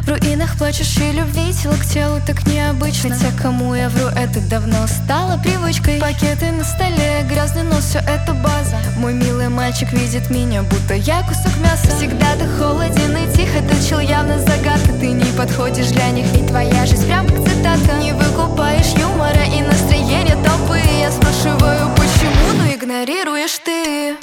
В руинах плачущей любви, тело к телу так необычно. Хотя кому я вру, это давно стало привычкой. Пакеты на столе, грязный нос, все это база. Мой милый мальчик видит меня, будто я кусок мяса. Всегда ты холоден и тих, этот чел явно загадка. Ты не подходишь для них, ведь твоя жизнь прям как цитатка. Не выкупаешь юмора и настроение толпы. Я спрашиваю, почему, но игнорируешь ты.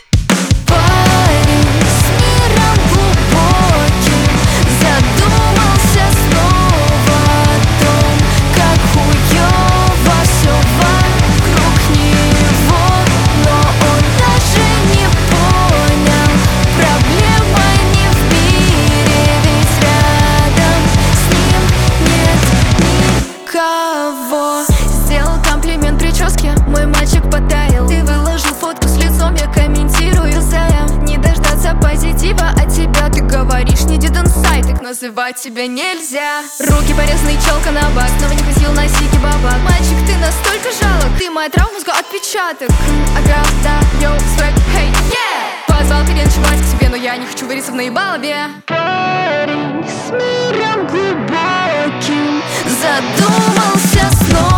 Сделал комплимент прическе, мой мальчик потаял. Ты выложил фотку с лицом, я комментирую зая. Не дождаться позитива от тебя, ты говоришь не did inside, так называть тебя нельзя. Руки порезаны, челка на бак, снова не хватил на сики бабак. Мальчик, ты настолько жалок, ты моя травма, мозгу отпечаток. Ага, да, йоу, свэк, хей, yeah. Позвал переночевать к себе, но я не хочу выриться в наебалове. Парень с миром глубоким задумался снова.